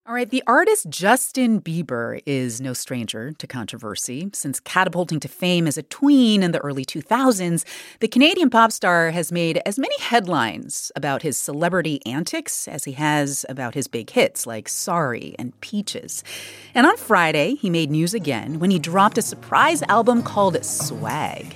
All right, the artist Justin Bieber is no stranger to controversy. Since catapulting to fame as a tween in the early 2000s, the Canadian pop star has made as many headlines about his celebrity antics as he has about his big hits like Sorry and Peaches. And on Friday, he made news again when he dropped a surprise album called Swag.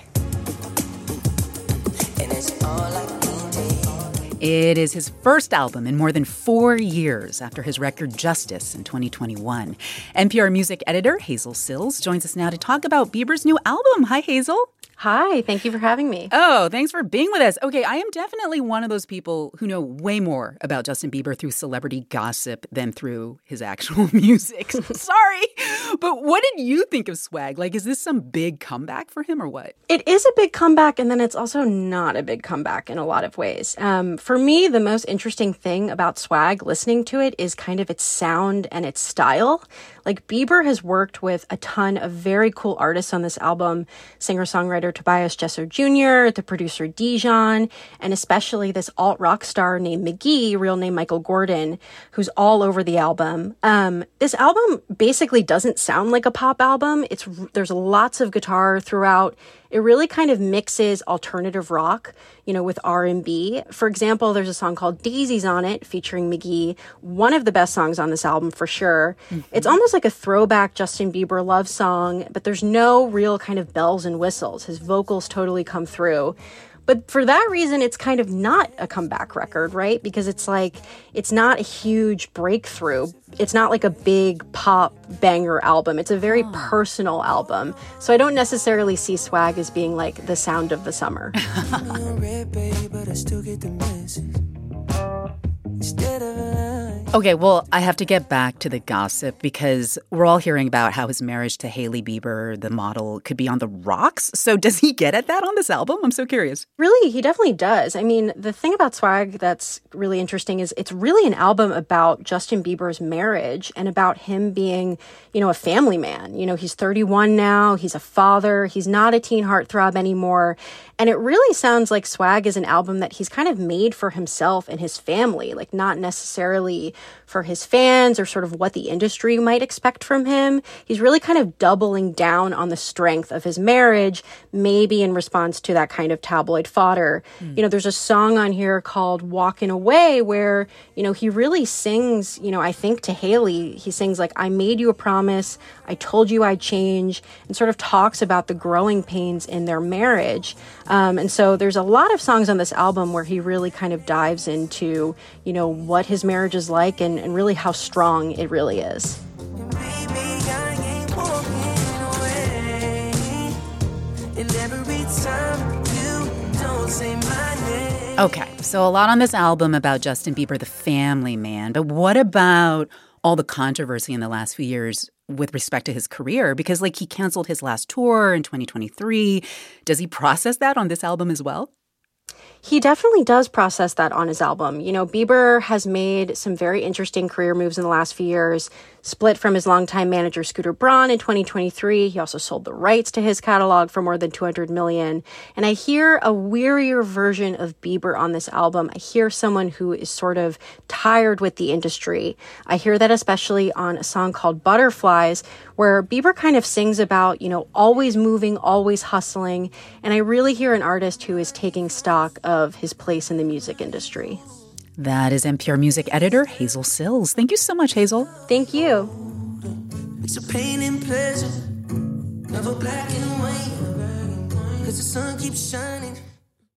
And it's all I It is his first album in more than 4 years after his record Justice in 2021. NPR music editor Hazel Sills joins us now to talk about Bieber's new album. Hi, Hazel. Hi, thank you for having me. Oh, thanks for being with us. Okay, I am definitely one of those people who know way more about Justin Bieber through celebrity gossip than through his actual music. Sorry. But what did you think of Swag? Like, is this some big comeback for him or what? It is a big comeback, and then it's also not a big comeback in a lot of ways. For me, the most interesting thing about Swag, listening to it, is kind of its sound and its style. Like, Bieber has worked with a ton of very cool artists on this album, singer-songwriter Tobias Gesser Jr., the producer Dijon, and especially this alt-rock star named McGee, real name Michael Gordon, who's all over the album. This album basically doesn't sound like a pop album. There's lots of guitar throughout. It really kind of mixes alternative rock, with R&B. For example, there's a song called Daisies on it featuring McGee, one of the best songs on this album for sure. Mm-hmm. It's almost like a throwback Justin Bieber love song, but there's no real kind of bells and whistles. His vocals totally come through. But for that reason, it's kind of not a comeback record, right? Because it's not a huge breakthrough. It's not like a big pop banger album. It's a very personal album. So I don't necessarily see Swag as being like the sound of the summer. Okay, well, I have to get back to the gossip because we're all hearing about how his marriage to Hailey Bieber, the model, could be on the rocks. So does he get at that on this album? I'm so curious. Really, he definitely does. I mean, the thing about Swag that's really interesting is it's really an album about Justin Bieber's marriage and about him being, a family man. He's 31 now. He's a father. He's not a teen heartthrob anymore. And it really sounds like Swag is an album that he's kind of made for himself and his family, like not necessarily for his fans or sort of what the industry might expect from him. He's really kind of doubling down on the strength of his marriage, maybe in response to that kind of tabloid fodder. There's a song on here called Walking Away where, he really sings, I think to Hailey, he sings like, I made you a promise, I told you I'd change, and sort of talks about the growing pains in their marriage. And so there's a lot of songs on this album where he really kind of dives into, what his marriage is like and really how strong it really is. Okay, so a lot on this album about Justin Bieber, the family man. But what about all the controversy in the last few years with respect to his career? Because, he canceled his last tour in 2023. Does he process that on this album as well? He definitely does process that on his album. Bieber has made some very interesting career moves in the last few years, split from his longtime manager Scooter Braun in 2023. He also sold the rights to his catalog for more than $200 million. And I hear a wearier version of Bieber on this album. I hear someone who is sort of tired with the industry. I hear that especially on a song called Butterflies, where Bieber kind of sings about, always moving, always hustling. And I really hear an artist who is taking stock of his place in the music industry. That is NPR music editor Hazel Sills. Thank you so much, Hazel. Thank you. It's a pain and pleasure, never black and white, 'cause the sun keeps shining.